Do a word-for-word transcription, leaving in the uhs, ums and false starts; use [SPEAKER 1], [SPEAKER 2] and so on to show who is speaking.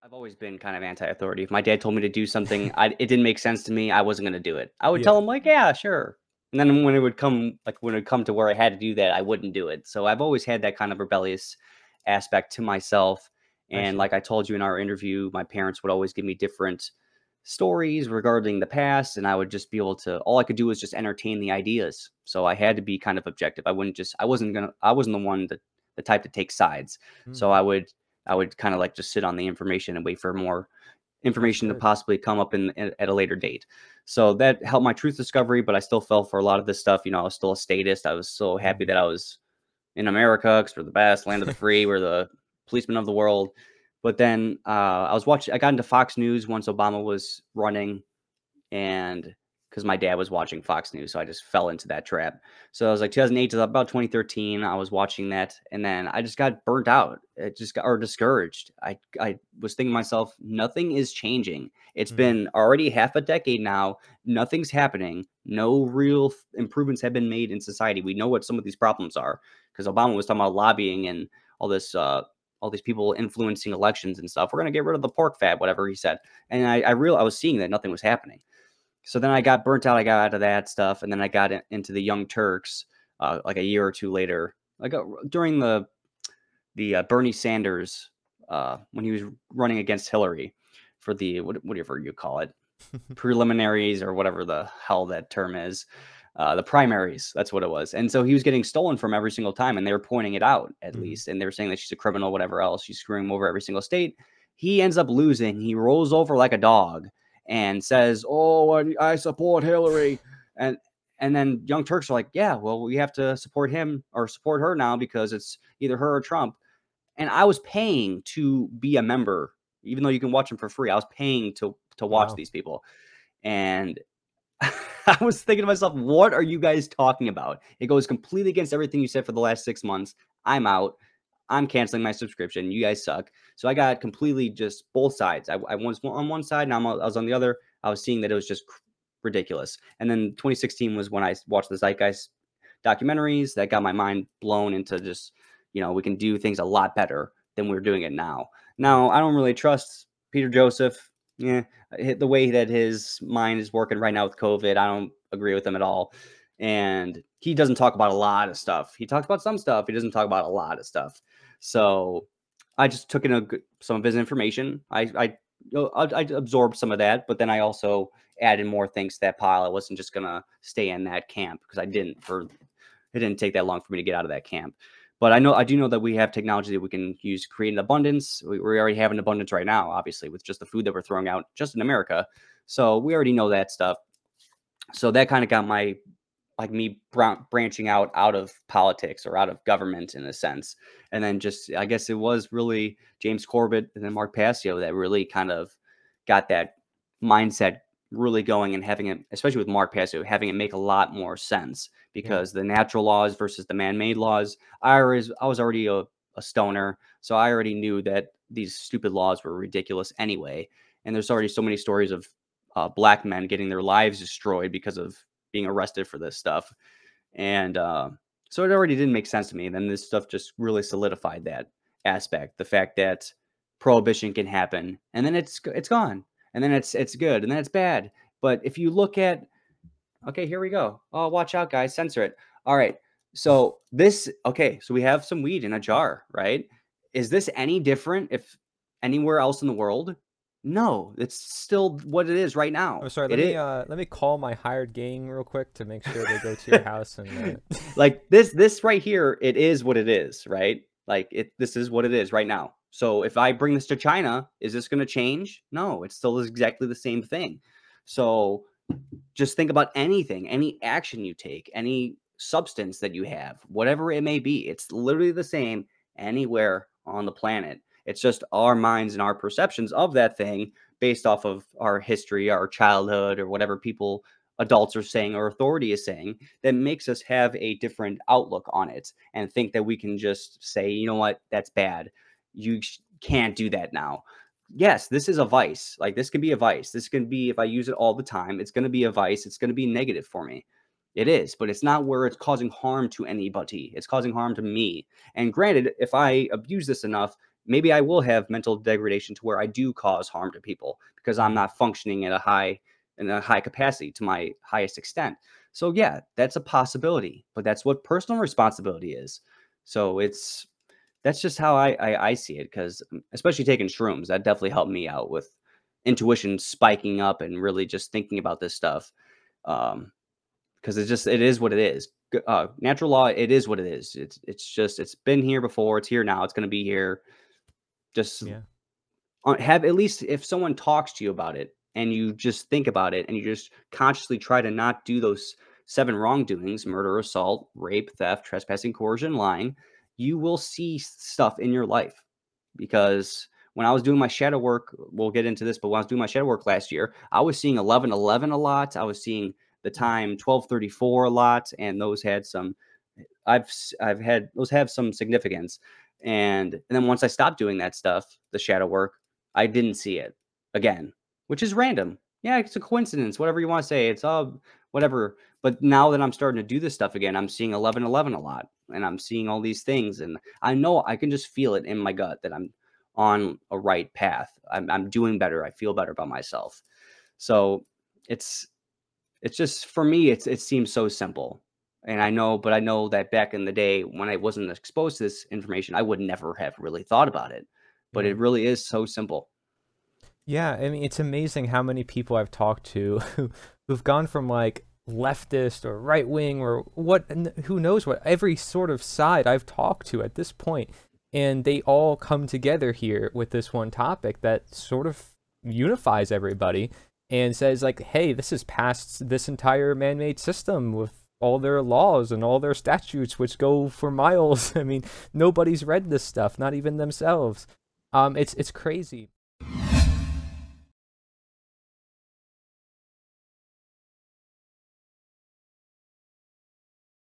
[SPEAKER 1] I've always been kind of anti-authority. If my dad told me to do something, I it didn't make sense to me, I wasn't gonna do it. I would tell
[SPEAKER 2] Yeah.
[SPEAKER 1] him like, "Yeah, sure." And then when it would come like, when it come to where I had to do that, I wouldn't do it. So I've always had that kind of rebellious aspect to myself.
[SPEAKER 2] I
[SPEAKER 1] And
[SPEAKER 2] see.
[SPEAKER 1] like I told you in our interview, my parents would always give me different stories regarding the past, and I would just be able to all I could do was just entertain the ideas. So I had to be kind of objective. I wouldn't just I wasn't gonna I wasn't the one that the type to take sides. So
[SPEAKER 2] Mm,
[SPEAKER 1] I would I would kind of like just sit on the information and wait for more
[SPEAKER 2] that's
[SPEAKER 1] information to
[SPEAKER 2] good.
[SPEAKER 1] possibly come up in, in at a later date. So that helped my truth discovery, but I still fell for a lot of this stuff. You know, I was still a statist. I was so happy
[SPEAKER 2] Mhm.
[SPEAKER 1] that I was in America because we're the best land of the free. We're the policemen of the world. But then uh, I was watching. I got into Fox News once Obama was running, and because my dad was watching Fox News, so I just fell into that trap. So I was like two thousand eight to about twenty thirteen, I was watching that, and then I just got burnt out. It just got or discouraged. I I was thinking to myself, nothing is changing. It's
[SPEAKER 2] Mhm.
[SPEAKER 1] been already half a decade now. Nothing's happening. No real f- improvements have been made in society. We know what some of these problems are because Obama was talking about lobbying and all this. Uh, all these people influencing elections and stuff. We're gonna get rid of the pork fat, whatever he said. And I, I real I was seeing that nothing was happening. So then I got burnt out. I got out of that stuff, and then I got in, into the Young Turks uh, like a year or two later. Like uh, during the the uh, Bernie Sanders uh, when he was running against Hillary for the what, whatever you call it, preliminaries or whatever the hell that term is, uh, the primaries. That's what it was. And so he was getting stolen from every single time, and they were pointing it out at
[SPEAKER 2] Mhm.
[SPEAKER 1] least, and they were saying that she's a criminal, whatever else. She's screwing him over every single state. He ends up losing. He rolls over like a dog and says, "Oh, I, I support Hillary," and and then Young Turks are like, "Yeah, well, we have to support him or support her now because it's either her or Trump." And I was paying to be a member, even though you can watch them for free. I was paying to to watch
[SPEAKER 2] Wow.
[SPEAKER 1] these people, and I was thinking to myself, "What are you guys talking about? It goes completely against everything you said for the last six months. I'm out. I'm canceling my subscription. You guys suck." So I got completely just both sides. I, I was on one side, now I'm, I was on the other. I was seeing that it was just ridiculous. And then twenty sixteen was when I watched the Zeitgeist documentaries that got my mind blown into just, you know, we can do things a lot better than we're doing it now.
[SPEAKER 2] Mm.
[SPEAKER 1] Now, I don't really trust Peter Joseph. Yeah, the way that his mind is working right now with COVID, I don't agree with him at all. And he doesn't talk about a lot of stuff. He talks about some stuff. He doesn't talk about a lot of stuff. So I just took in a, g- some of his information. I, I, you know, I, I absorbed some of that, but then I also added more things to that pile. I wasn't just gonna stay in that camp because I didn't for it didn't take that long for me to get out of that camp. But I know I do know that we have technology that we can use to create an abundance. We, we already have an abundance right now, obviously, with just the food that we're throwing out just in America. So we already know that stuff. So that kind of got my like me brown, branching out out of politics or out of government in a sense. And then just I guess it was really James Corbett and then Mark Passio that really kind of got that mindset really going and having it, especially with Mark Passio, having it make a lot more sense
[SPEAKER 2] Yeah.
[SPEAKER 1] because the natural laws versus the man-made laws. I was I was already a, a stoner, so I already knew that these stupid laws were ridiculous anyway. And there's already so many stories of uh, black men getting their lives destroyed because of being arrested for this stuff. And uh, so it already didn't make sense to me. And then this stuff just really solidified that aspect, the fact that prohibition can happen, and then it's it's gone, and then it's it's good, and then it's bad. But if you look at okay, here we go. Oh, watch out, guys, censor it. All right. So this okay, so we have some weed in a jar, right? Is this any different if anywhere else in the world? No, it's still what it is right
[SPEAKER 2] I'm
[SPEAKER 1] now.
[SPEAKER 2] sorry.
[SPEAKER 1] It
[SPEAKER 2] Let me
[SPEAKER 1] is
[SPEAKER 2] uh let me call my hired gang real quick to make sure they go to your house and uh
[SPEAKER 1] like this this right here, it is what it is, right? Like it this is what it is right now. So if I bring this to China, is this going to change? No, it's still exactly the same thing. So just think about anything, any action you take, any substance that you have, whatever it may be. It's literally the same anywhere on the planet. It's just our minds and our perceptions of that thing based off of our history, our childhood, or whatever people, adults are saying or authority is saying that makes us have a different outlook on it and think that we can just say, you know what, that's bad. You sh- can't do that now. Yes, this is a vice. Like this can be a vice. This can be if I use it all the time, it's going to be a vice. It's going to be negative for me. It is, but it's not where it's causing harm to anybody. It's causing harm to me. And granted, if I abuse this enough, maybe I will have mental degradation to where I do cause harm to people because I'm
[SPEAKER 2] Mhm.
[SPEAKER 1] not functioning at a high in a high capacity to my highest extent. So yeah, that's a possibility, but that's what personal responsibility is. So it's that's just how I I, I see it because especially taking shrooms, that definitely helped me out with intuition spiking up and really just thinking about this stuff. Um, because it's just it is what it is. G- Uh, natural law, it is what it is. It's it's just it's been here before. It's here now. It's going to be here. Just
[SPEAKER 2] Yeah.
[SPEAKER 1] uh, have at least if someone talks to you about it and you just think about it and you just consciously try to not do those seven wrongdoings murder, assault, rape, theft, trespassing, coercion, lying you will see stuff in your life. Because when I was doing my shadow work, we'll get into this, but when I was doing my shadow work last year, I was seeing eleven eleven a lot. I was seeing the time twelve thirty-four a lot, and those had some I've s- I've had those have some significance. And and then once I stopped doing that stuff, the shadow work, I didn't see it again, which is random. Yeah, it's a coincidence, whatever you want to say. It's all whatever. But now that I'm starting to do this stuff again, I'm seeing eleven eleven a lot and I'm seeing all these things and I know I can just feel it in my gut that I'm on a right path. I'm I'm doing better. I feel better about myself. So, it's it's just for me, it's it seems so simple. And I know, but I know that back in the day when I wasn't exposed to this information, I would never have really thought about it. But
[SPEAKER 2] Yeah.
[SPEAKER 1] it really is so simple.
[SPEAKER 2] Yeah, I mean, it's amazing how many people I've talked to who who've gone from like leftist or right wing or what, n- who knows what, every sort of side I've talked to at this point, and they all come together here with this one topic that sort of unifies everybody and says like, hey, this is past this entire man-made system with all their laws and all their statutes, which go for miles. I mean, nobody's read this stuff, not even themselves. Um, it's it's crazy.